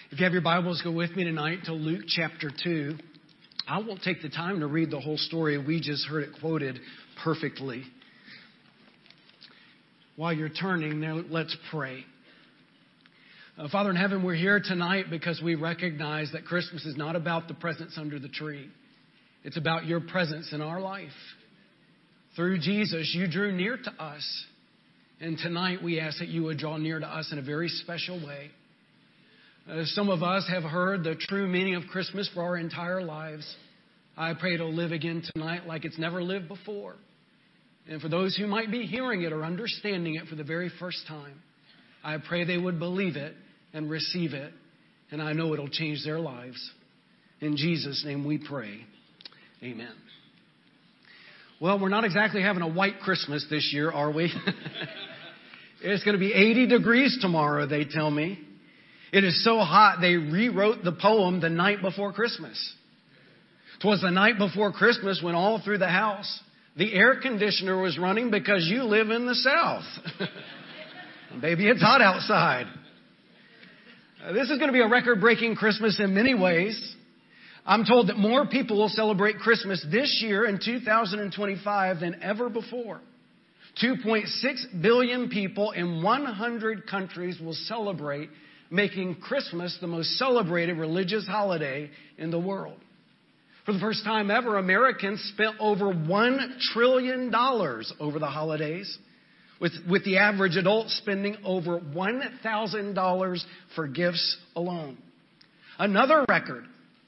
If you have your Bibles, go with me tonight to Luke chapter 2. I won't take the time to read the whole story. We just heard it quoted perfectly. While you're turning, now let's pray. Father in heaven, we're here tonight because we recognize that Christmas is not about the presents under the tree. It's about your presence in our life. Through Jesus, you drew near to us. And tonight we ask that you would draw near to us in a very special way. Some of us have heard the true meaning of Christmas for our entire lives. I pray it'll live again tonight like it's never lived before. And for those who might be hearing it or understanding it for the very first time, I pray they would believe it and receive it. And I know it'll change their lives. In Jesus' name we pray. Amen. Well, we're not exactly having a white Christmas this year, are we? It's going to be 80 degrees tomorrow, they tell me. It is so hot, they rewrote the poem The Night Before Christmas. 'Twas the night before Christmas when all through the house the air conditioner was running because you live in the South. Baby, it's hot outside. This is going to be a record-breaking Christmas in many ways. I'm told that more people will celebrate Christmas this year in 2025 than ever before. 2.6 billion people in 100 countries will celebrate, making Christmas the most celebrated religious holiday in the world. For the first time ever, Americans spent over $1 trillion over the holidays, with the average adult spending over $1,000 for gifts alone. Another record,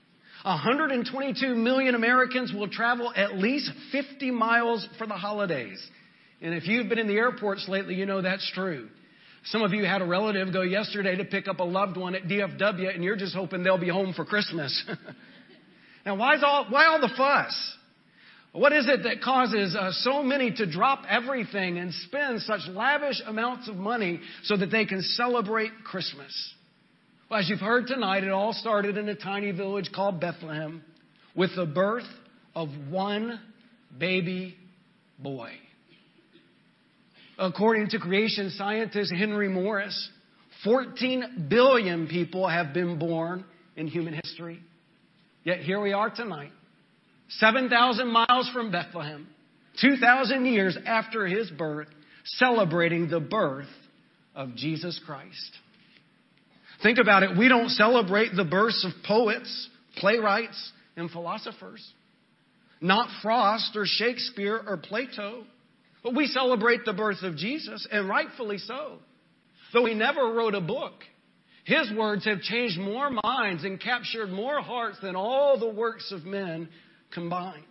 122 million Americans will travel at least 50 miles for the holidays. And if you've been in the airports lately, you know that's true. Some of you had a relative go yesterday to pick up a loved one at DFW, and you're just hoping they'll be home for Christmas. Now, why all the fuss? What is it that causes so many to drop everything and spend such lavish amounts of money so that they can celebrate Christmas? Well, as you've heard tonight, it all started in a tiny village called Bethlehem with the birth of one baby boy. According to creation scientist Henry Morris, 14 billion people have been born in human history. Yet here we are tonight, 7,000 miles from Bethlehem, 2,000 years after his birth, celebrating the birth of Jesus Christ. Think about it. We don't celebrate the births of poets, playwrights, and philosophers. Not Frost or Shakespeare or Plato. But we celebrate the birth of Jesus, and rightfully so. Though he never wrote a book, his words have changed more minds and captured more hearts than all the works of men combined.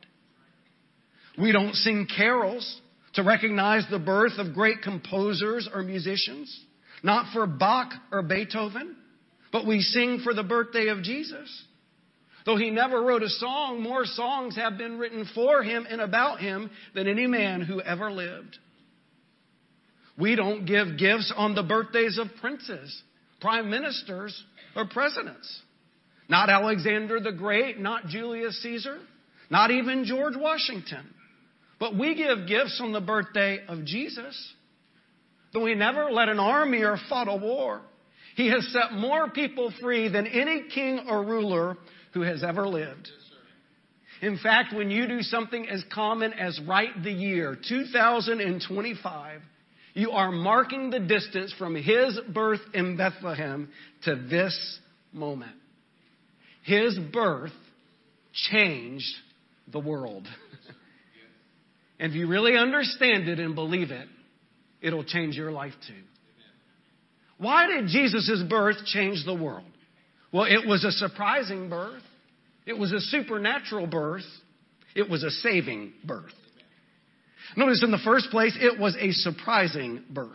We don't sing carols to recognize the birth of great composers or musicians, not for Bach or Beethoven, but we sing for the birthday of Jesus. Though he never wrote a song, more songs have been written for him and about him than any man who ever lived. We don't give gifts on the birthdays of princes, prime ministers, or presidents. Not Alexander the Great, not Julius Caesar, not even George Washington. But we give gifts on the birthday of Jesus. Though he never led an army or fought a war, he has set more people free than any king or ruler who has ever lived. In fact, when you do something as common as write the year 2025, you are marking the distance from his birth in Bethlehem to this moment. His birth changed the world. And if you really understand it and believe it, it'll change your life too. Why did Jesus' birth change the world? Well, it was a surprising birth. It was a supernatural birth. It was a saving birth. Notice in the first place, it was a surprising birth.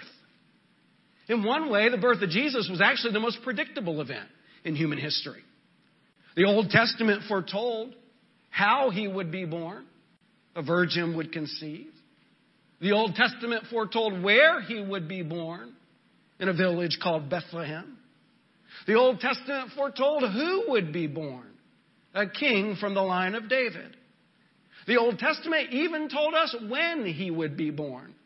In one way, the birth of Jesus was actually the most predictable event in human history. The Old Testament foretold how he would be born. A virgin would conceive. The Old Testament foretold where he would be born, in a village called Bethlehem. The Old Testament foretold who would be born, a king from the line of David. The Old Testament even told us when he would be born.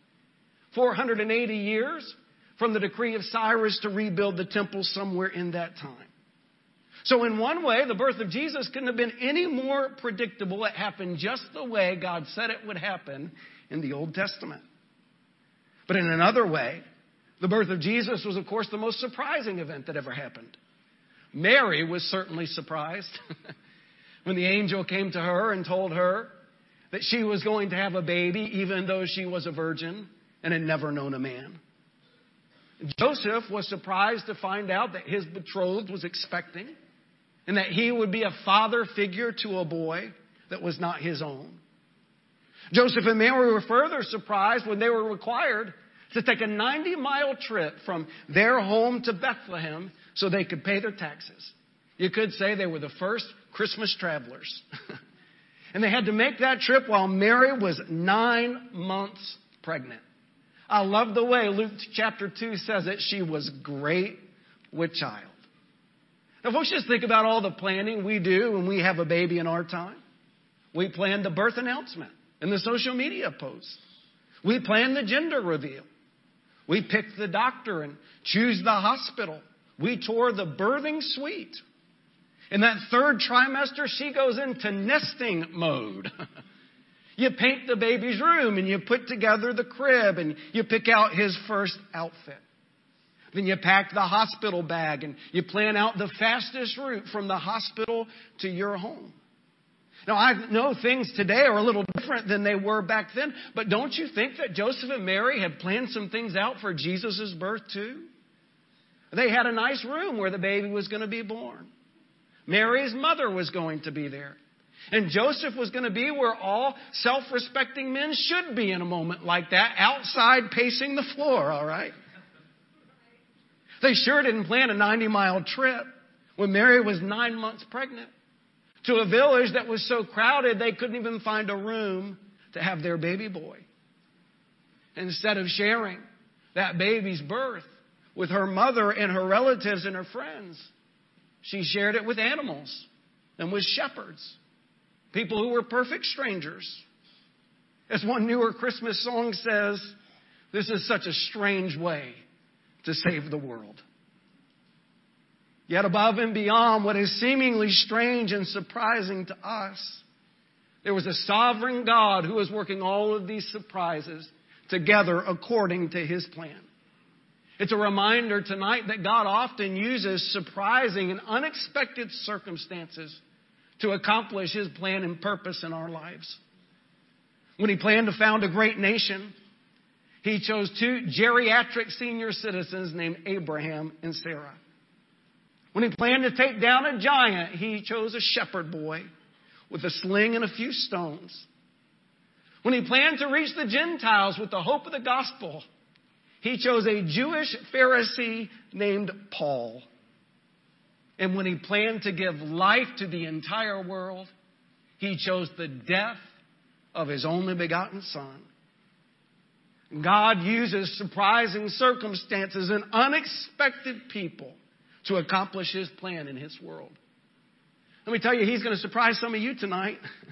480 years from the decree of Cyrus to rebuild the temple somewhere in that time. So in one way, the birth of Jesus couldn't have been any more predictable. It happened just the way God said it would happen in the Old Testament. But in another way, the birth of Jesus was, of course, the most surprising event that ever happened. Mary was certainly surprised when the angel came to her and told her that she was going to have a baby, even though she was a virgin and had never known a man. Joseph was surprised to find out that his betrothed was expecting and that he would be a father figure to a boy that was not his own. Joseph and Mary were further surprised when they were required to take a 90-mile trip from their home to Bethlehem so they could pay their taxes. You could say they were the first Christmas travelers. And they had to make that trip while Mary was 9 months pregnant. I love the way Luke chapter 2 says it. She was great with child. Now, folks, just think about all the planning we do when we have a baby in our time. We plan the birth announcement and the social media posts. We plan the gender reveal. We pick the doctor and choose the hospital. We tour the birthing suite. In that third trimester, she goes into nesting mode. You paint the baby's room and you put together the crib and you pick out his first outfit. Then you pack the hospital bag and you plan out the fastest route from the hospital to your home. Now, I know things today are a little different than they were back then, but don't you think that Joseph and Mary had planned some things out for Jesus' birth too? They had a nice room where the baby was going to be born. Mary's mother was going to be there. And Joseph was going to be where all self-respecting men should be in a moment like that, outside pacing the floor, all right? They sure didn't plan a 90-mile trip when Mary was 9 months pregnant to a village that was so crowded they couldn't even find a room to have their baby boy. Instead of sharing that baby's birth with her mother and her relatives and her friends, she shared it with animals and with shepherds, people who were perfect strangers. As one newer Christmas song says, this is such a strange way to save the world. Yet above and beyond what is seemingly strange and surprising to us, there was a sovereign God who was working all of these surprises together according to his plan. It's a reminder tonight that God often uses surprising and unexpected circumstances to accomplish his plan and purpose in our lives. When he planned to found a great nation, he chose 2 geriatric senior citizens named Abraham and Sarah. When he planned to take down a giant, he chose a shepherd boy with a sling and a few stones. When he planned to reach the Gentiles with the hope of the gospel, he chose a Jewish Pharisee named Paul. And when he planned to give life to the entire world, he chose the death of his only begotten Son. God uses surprising circumstances and unexpected people to accomplish his plan in his world. Let me tell you, he's going to surprise some of you tonight.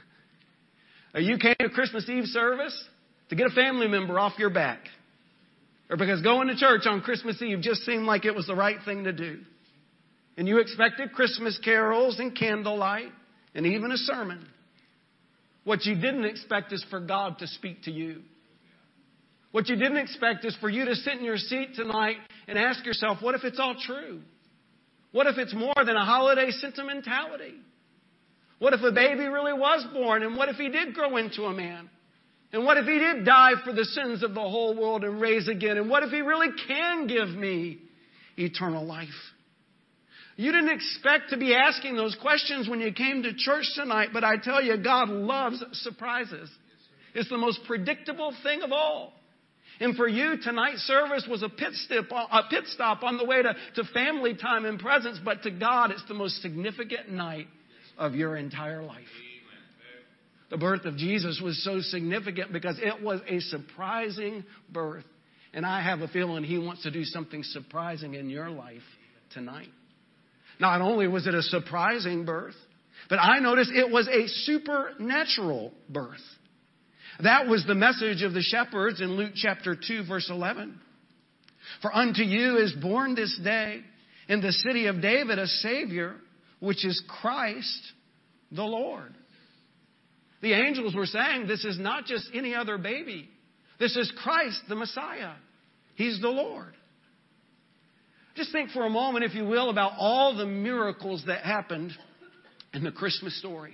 You came to Christmas Eve service to get a family member off your back. Or because going to church on Christmas Eve just seemed like it was the right thing to do. And you expected Christmas carols and candlelight and even a sermon. What you didn't expect is for God to speak to you. What you didn't expect is for you to sit in your seat tonight and ask yourself, what if it's all true? What if it's more than a holiday sentimentality? What if a baby really was born? And what if he did grow into a man? And what if he did die for the sins of the whole world and raise again? And what if he really can give me eternal life? You didn't expect to be asking those questions when you came to church tonight, but I tell you, God loves surprises. It's the most predictable thing of all. And for you, tonight's service was a pit stop on the way to family time and presence, but to God, it's the most significant night of your entire life. The birth of Jesus was so significant because it was a surprising birth. And I have a feeling he wants to do something surprising in your life tonight. Not only was it a surprising birth, but I noticed it was a supernatural birth. That was the message of the shepherds in Luke chapter 2, verse 11. For unto you is born this day in the city of David a Savior, which is Christ the Lord. The angels were saying this is not just any other baby. This is Christ the Messiah. He's the Lord. Just think for a moment, if you will, about all the miracles that happened in the Christmas story.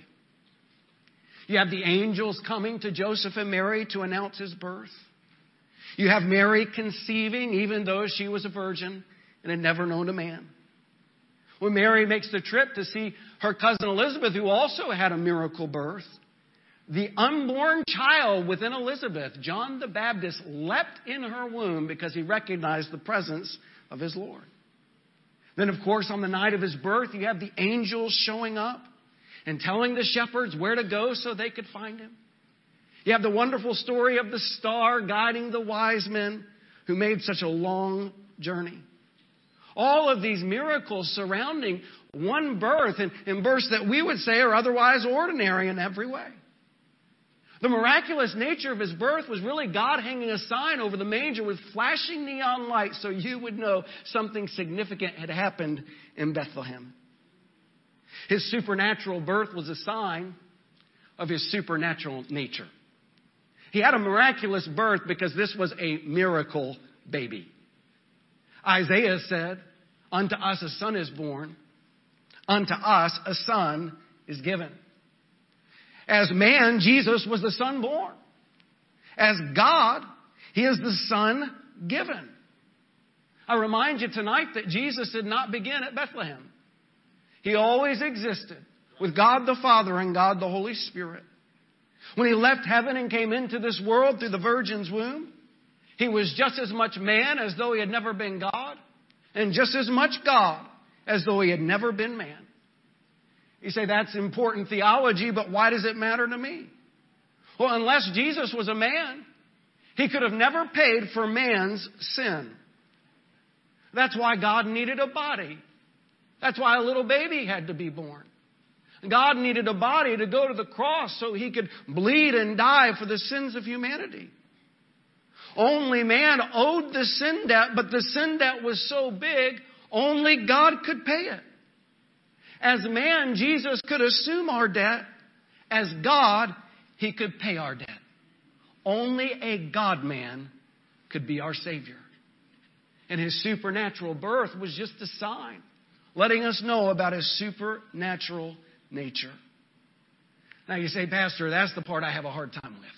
You have the angels coming to Joseph and Mary to announce his birth. You have Mary conceiving even though she was a virgin and had never known a man. When Mary makes the trip to see her cousin Elizabeth, who also had a miracle birth, the unborn child within Elizabeth, John the Baptist, leapt in her womb because he recognized the presence of his Lord. Then, of course, on the night of his birth, you have the angels showing up and telling the shepherds where to go so they could find him. You have the wonderful story of the star guiding the wise men who made such a long journey. All of these miracles surrounding one birth, and births that we would say are otherwise ordinary in every way. The miraculous nature of his birth was really God hanging a sign over the manger with flashing neon lights so you would know something significant had happened in Bethlehem. His supernatural birth was a sign of his supernatural nature. He had a miraculous birth because this was a miracle baby. Isaiah said, "Unto us a son is born, unto us a son is given." As man, Jesus was the Son born. As God, He is the Son given. I remind you tonight that Jesus did not begin at Bethlehem. He always existed with God the Father and God the Holy Spirit. When He left heaven and came into this world through the Virgin's womb, He was just as much man as though He had never been God, and just as much God as though He had never been man. You say, that's important theology, but why does it matter to me? Well, unless Jesus was a man, He could have never paid for man's sin. That's why God needed a body. That's why a little baby had to be born. God needed a body to go to the cross so He could bleed and die for the sins of humanity. Only man owed the sin debt, but the sin debt was so big, only God could pay it. As man, Jesus could assume our debt. As God, He could pay our debt. Only a God-man could be our Savior. And His supernatural birth was just a sign, letting us know about His supernatural nature. Now you say, Pastor, that's the part I have a hard time with.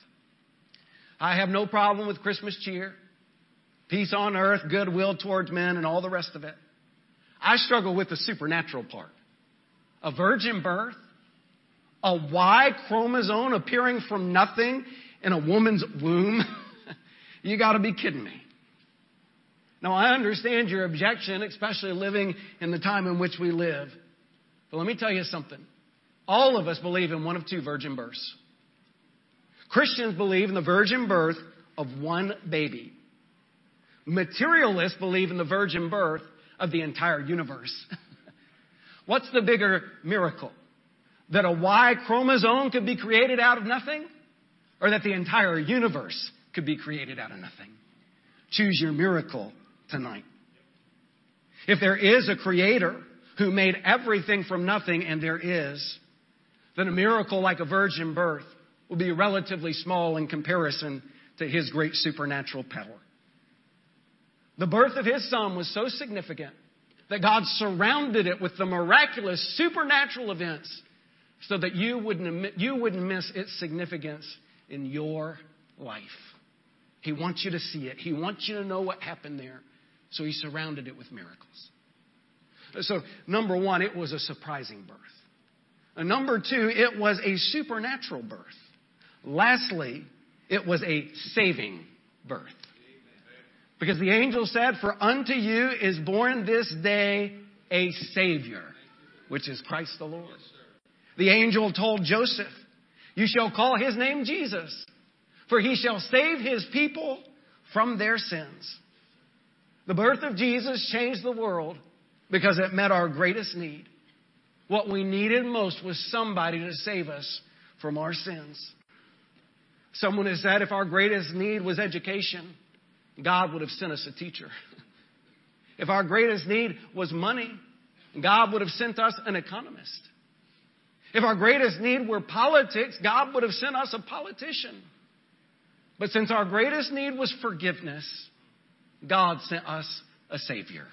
I have no problem with Christmas cheer, peace on earth, goodwill towards men, and all the rest of it. I struggle with the supernatural part. A virgin birth, a Y chromosome appearing from nothing in a woman's womb. You got to be kidding me. Now, I understand your objection, especially living in the time in which we live. But let me tell you something. All of us believe in one of two virgin births. Christians believe in the virgin birth of one baby. Materialists believe in the virgin birth of the entire universe. What's the bigger miracle? That a Y chromosome could be created out of nothing? Or that the entire universe could be created out of nothing? Choose your miracle tonight. If there is a creator who made everything from nothing, and there is, then a miracle like a virgin birth will be relatively small in comparison to His great supernatural power. The birth of His Son was so significant that God surrounded it with the miraculous supernatural events so that you wouldn't miss its significance in your life. He wants you to see it. He wants you to know what happened there. So He surrounded it with miracles. So, number one, it was a surprising birth. And number two, it was a supernatural birth. Lastly, it was a saving birth. Because the angel said, "For unto you is born this day a Savior, which is Christ the Lord." The angel told Joseph, "You shall call His name Jesus, for He shall save His people from their sins." The birth of Jesus changed the world because it met our greatest need. What we needed most was somebody to save us from our sins. Someone has said if our greatest need was education, God would have sent us a teacher. If our greatest need was money, God would have sent us an economist. If our greatest need were politics, God would have sent us a politician. But since our greatest need was forgiveness, God sent us a Savior.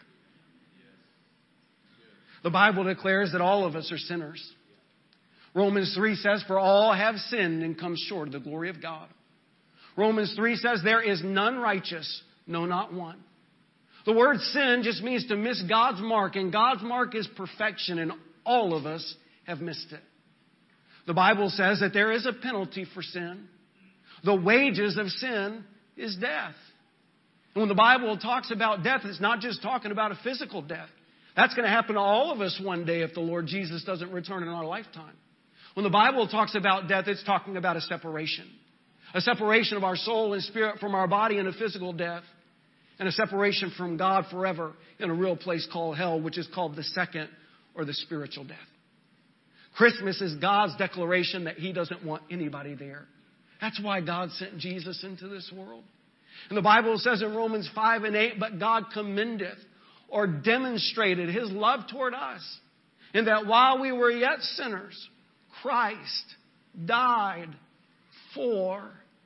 The Bible declares that all of us are sinners. Romans 3 says, for all have sinned and come short of the glory of God. Romans 3 says, there is none righteous, no, not one. The word sin just means to miss God's mark, and God's mark is perfection, and all of us have missed it. The Bible says that there is a penalty for sin. The wages of sin is death. And when the Bible talks about death, it's not just talking about a physical death. That's going to happen to all of us one day if the Lord Jesus doesn't return in our lifetime. When the Bible talks about death, it's talking about a separation. A separation of our soul and spirit from our body in a physical death. And a separation from God forever in a real place called hell, which is called the second or the spiritual death. Christmas is God's declaration that He doesn't want anybody there. That's why God sent Jesus into this world. And the Bible says in Romans 5 and 8, but God commendeth or demonstrated His love toward us in that while we were yet sinners, Christ died for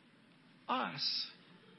us.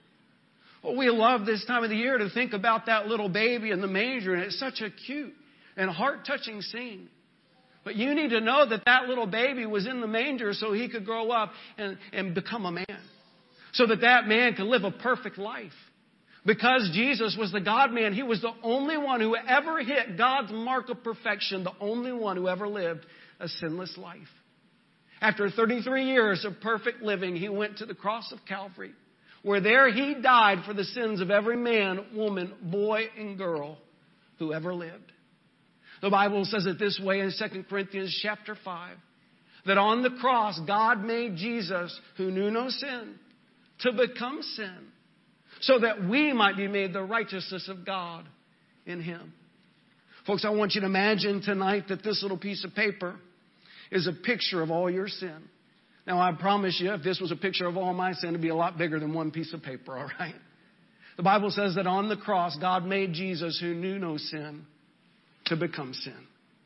Well, we love this time of the year to think about that little baby in the manger, and it's such a cute and heart-touching scene. But you need to know that that little baby was in the manger so he could grow up and become a man. So that that man could live a perfect life. Because Jesus was the God-man, He was the only one who ever hit God's mark of perfection, the only one who ever lived a sinless life. After 33 years of perfect living, He went to the cross of Calvary, where there He died for the sins of every man, woman, boy, and girl who ever lived. The Bible says it this way in 2 Corinthians chapter 5, that on the cross, God made Jesus, who knew no sin, to become sin, so that we might be made the righteousness of God in Him. Folks, I want you to imagine tonight that this little piece of paper is a picture of all your sin. Now, I promise you, if this was a picture of all my sin, it'd be a lot bigger than one piece of paper, all right? The Bible says that on the cross, God made Jesus, who knew no sin, to become sin,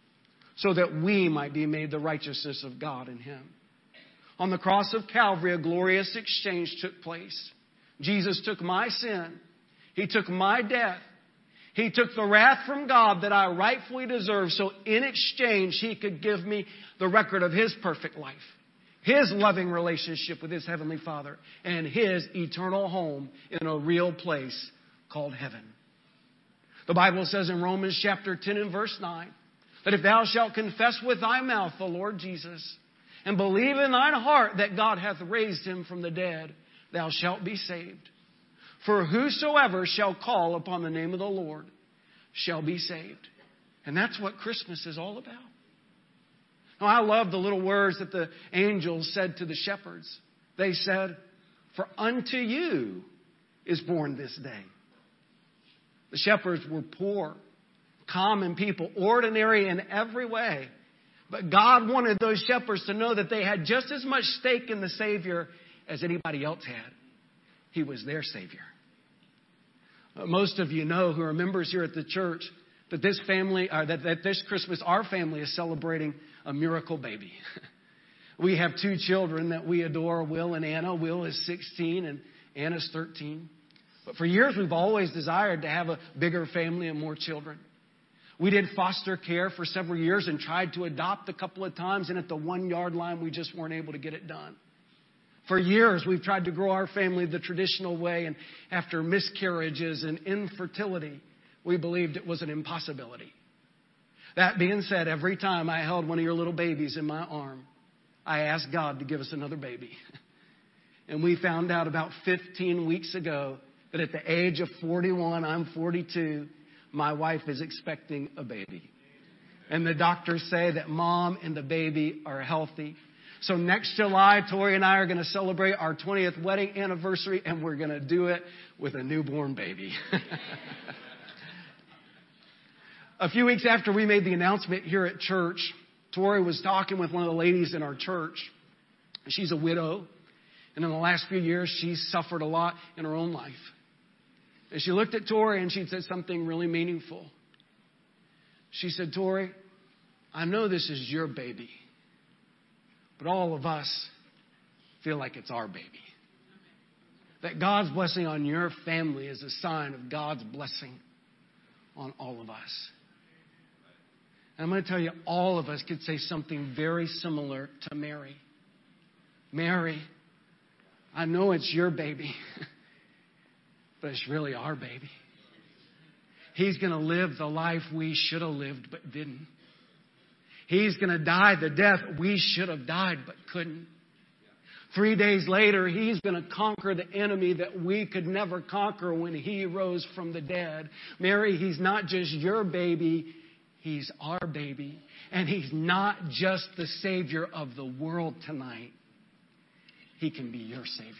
so that we might be made the righteousness of God in Him. On the cross of Calvary, a glorious exchange took place. Jesus took my sin. He took my death. He took the wrath from God that I rightfully deserve, so in exchange, He could give me the record of His perfect life, His loving relationship with His Heavenly Father, and His eternal home in a real place called heaven. The Bible says in Romans chapter 10 and verse 9, that if thou shalt confess with thy mouth the Lord Jesus, and believe in thine heart that God hath raised Him from the dead, thou shalt be saved. For whosoever shall call upon the name of the Lord shall be saved. And that's what Christmas is all about. Now, I love the little words that the angels said to the shepherds. They said, for unto you is born this day. The shepherds were poor, common people, ordinary in every way. But God wanted those shepherds to know that they had just as much stake in the Savior as anybody else had. He was their Savior. Most of you know, who are members here at the church, that this family, that this Christmas, our family is celebrating a miracle baby. We have two children that we adore, Will and Anna. Will is 16 and Anna's 13. But for years, we've always desired to have a bigger family and more children. We did foster care for several years and tried to adopt a couple of times. And at the 1 yard line, we just weren't able to get it done. For years, we've tried to grow our family the traditional way. And after miscarriages and infertility, we believed it was an impossibility. That being said, every time I held one of your little babies in my arm, I asked God to give us another baby. And we found out about 15 weeks ago that at the age of 41, I'm 42, my wife is expecting a baby. And the doctors say that mom and the baby are healthy. So next July, Tori and I are going to celebrate our 20th wedding anniversary, and we're going to do it with a newborn baby. A few weeks after we made the announcement here at church, Tori was talking with one of the ladies in our church. She's a widow. And in the last few years, she's suffered a lot in her own life. And she looked at Tori and she said something really meaningful. She said, Tori, I know this is your baby, but all of us feel like it's our baby. That God's blessing on your family is a sign of God's blessing on all of us. And I'm going to tell you, all of us could say something very similar to Mary. Mary, I know it's your baby, but it's really our baby. He's going to live the life we should have lived but didn't. He's going to die the death we should have died but couldn't. 3 days later, He's going to conquer the enemy that we could never conquer when He rose from the dead. Mary, He's not just your baby, He's our baby. And He's not just the Savior of the world tonight. He can be your Savior.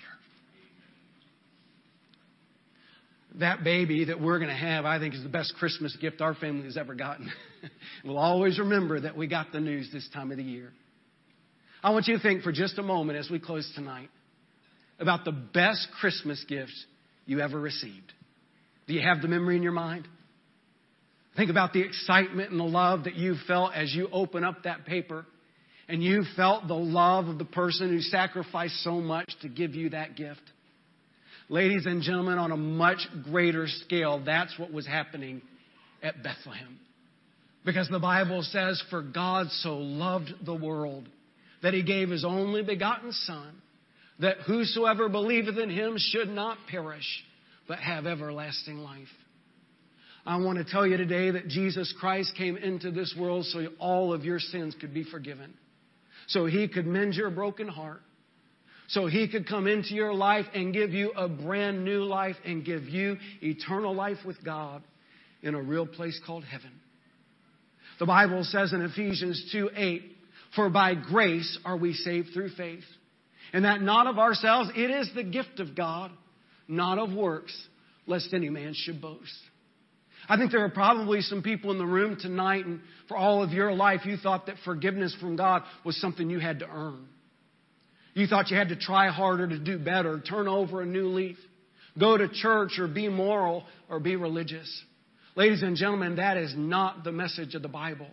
That baby that we're going to have, I think, is the best Christmas gift our family has ever gotten. We'll always remember that we got the news this time of the year. I want you to think for just a moment as we close tonight about the best Christmas gift you ever received. Do you have the memory in your mind? Think about the excitement and the love that you felt as you open up that paper and you felt the love of the person who sacrificed so much to give you that gift. Ladies and gentlemen, on a much greater scale, that's what was happening at Bethlehem. Because the Bible says, for God so loved the world that He gave His only begotten Son, that whosoever believeth in Him should not perish, but have everlasting life. I want to tell you today that Jesus Christ came into this world so all of your sins could be forgiven. So He could mend your broken heart. So He could come into your life and give you a brand new life and give you eternal life with God in a real place called heaven. The Bible says in Ephesians 2:8, for by grace are we saved through faith. And that not of ourselves, it is the gift of God, not of works, lest any man should boast. I think there are probably some people in the room tonight, and for all of your life, you thought that forgiveness from God was something you had to earn. You thought you had to try harder to do better, turn over a new leaf, go to church or be moral or be religious. Ladies and gentlemen, that is not the message of the Bible.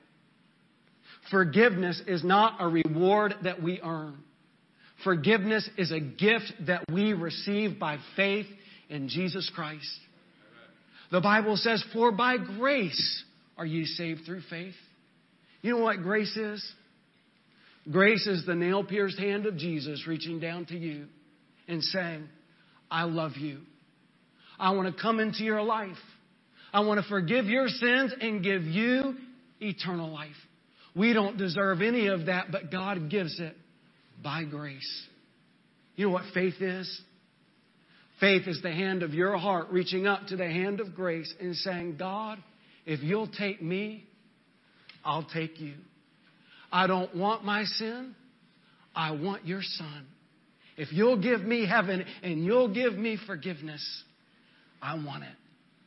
Forgiveness is not a reward that we earn. Forgiveness is a gift that we receive by faith in Jesus Christ. The Bible says, for by grace are ye saved through faith. You know what grace is? Grace is the nail-pierced hand of Jesus reaching down to you and saying, I love you. I want to come into your life. I want to forgive your sins and give you eternal life. We don't deserve any of that, but God gives it by grace. You know what faith is? Faith is the hand of your heart reaching up to the hand of grace and saying, God, if you'll take me, I'll take you. I don't want my sin. I want your Son. If you'll give me heaven and you'll give me forgiveness, I want it.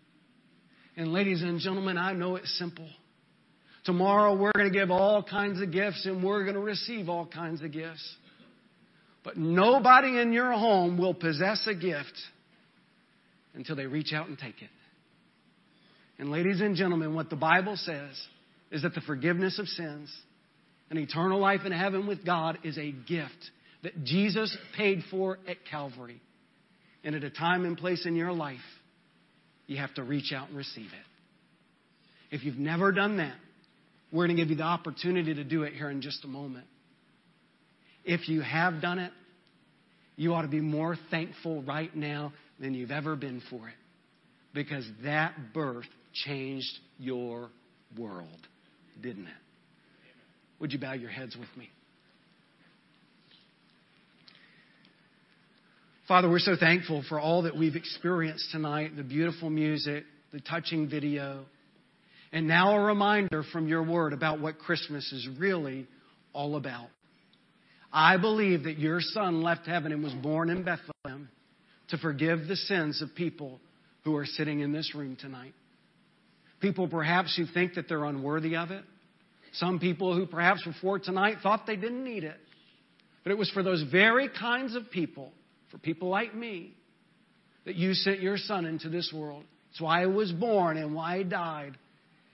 And ladies and gentlemen, I know it's simple. Tomorrow we're going to give all kinds of gifts and we're going to receive all kinds of gifts. But nobody in your home will possess a gift until they reach out and take it. And ladies and gentlemen, what the Bible says is that the forgiveness of sins and eternal life in heaven with God is a gift that Jesus paid for at Calvary. And at a time and place in your life, you have to reach out and receive it. If you've never done that, we're going to give you the opportunity to do it here in just a moment. If you have done it, you ought to be more thankful right now than you've ever been for it. Because that birth changed your world, didn't it? Would you bow your heads with me? Father, we're so thankful for all that we've experienced tonight, the beautiful music, the touching video, and now a reminder from your word about what Christmas is really all about. I believe that your Son left heaven and was born in Bethlehem to forgive the sins of people who are sitting in this room tonight. People perhaps who think that they're unworthy of it. Some people who perhaps before tonight thought they didn't need it. But it was for those very kinds of people, for people like me, that you sent your Son into this world. It's why He was born and why He died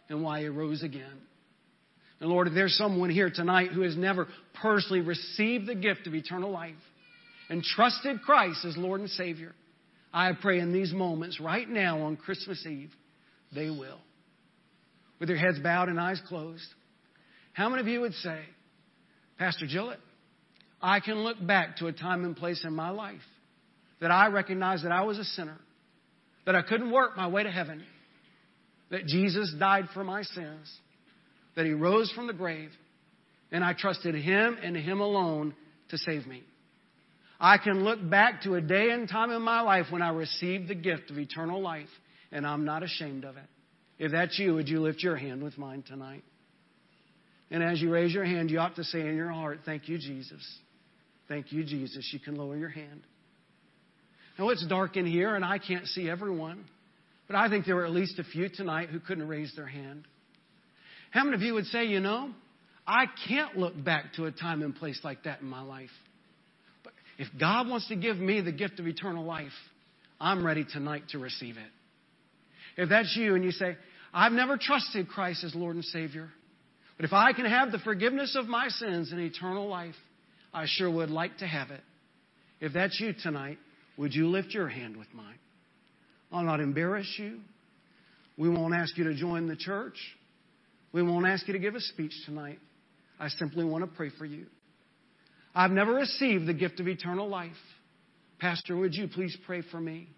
and why He rose again. And Lord, if there's someone here tonight who has never personally received the gift of eternal life and trusted Christ as Lord and Savior, I pray in these moments right now on Christmas Eve, they will. With their heads bowed and eyes closed, how many of you would say, Pastor Gillett, I can look back to a time and place in my life that I recognized that I was a sinner, that I couldn't work my way to heaven, that Jesus died for my sins, that He rose from the grave, and I trusted Him and Him alone to save me. I can look back to a day and time in my life when I received the gift of eternal life, and I'm not ashamed of it. If that's you, would you lift your hand with mine tonight? And as you raise your hand, you ought to say in your heart, thank you, Jesus. Thank you, Jesus. You can lower your hand. Now, it's dark in here, and I can't see everyone, but I think there were at least a few tonight who couldn't raise their hand. How many of you would say, you know, I can't look back to a time and place like that in my life. But if God wants to give me the gift of eternal life, I'm ready tonight to receive it. If that's you and you say, I've never trusted Christ as Lord and Savior, but if I can have the forgiveness of my sins and eternal life, I sure would like to have it. If that's you tonight, would you lift your hand with mine? I'll not embarrass you. We won't ask you to join the church. We won't ask you to give a speech tonight. I simply want to pray for you. I've never received the gift of eternal life. Pastor, would you please pray for me?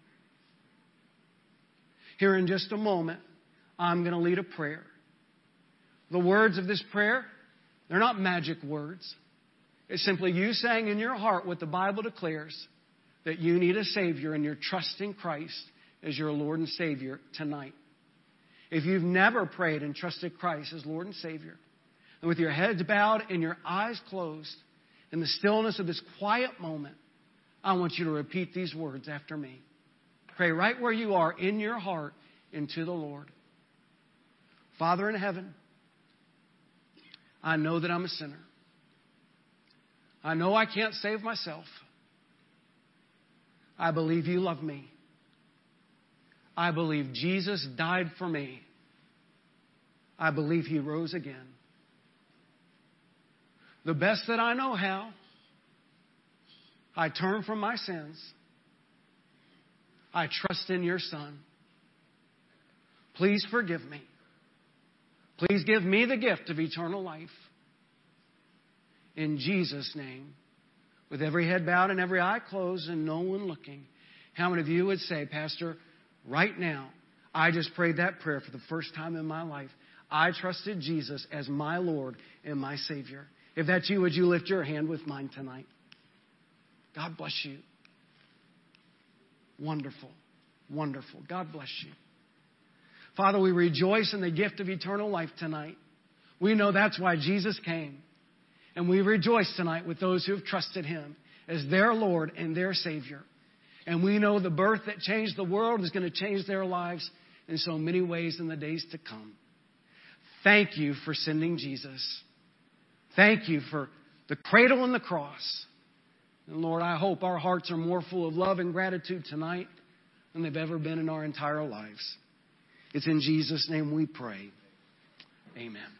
Here in just a moment, I'm going to lead a prayer. The words of this prayer, they're not magic words. It's simply you saying in your heart what the Bible declares, that you need a Savior and you're trusting Christ as your Lord and Savior tonight. If you've never prayed and trusted Christ as Lord and Savior, and with your heads bowed and your eyes closed, in the stillness of this quiet moment, I want you to repeat these words after me. Pray right where you are in your heart into the Lord. Father in heaven, I know that I'm a sinner. I know I can't save myself. I believe you love me. I believe Jesus died for me. I believe He rose again. The best that I know how, I turn from my sins. I trust in your Son. Please forgive me. Please give me the gift of eternal life. In Jesus' name, with every head bowed and every eye closed and no one looking, how many of you would say, Pastor, right now, I just prayed that prayer for the first time in my life. I trusted Jesus as my Lord and my Savior. If that's you, would you lift your hand with mine tonight? God bless you. Wonderful. Wonderful. God bless you. Father, we rejoice in the gift of eternal life tonight. We know that's why Jesus came. And we rejoice tonight with those who have trusted Him as their Lord and their Savior. And we know the birth that changed the world is going to change their lives in so many ways in the days to come. Thank you for sending Jesus. Thank you for the cradle and the cross. And Lord, I hope our hearts are more full of love and gratitude tonight than they've ever been in our entire lives. It's in Jesus' name we pray. Amen.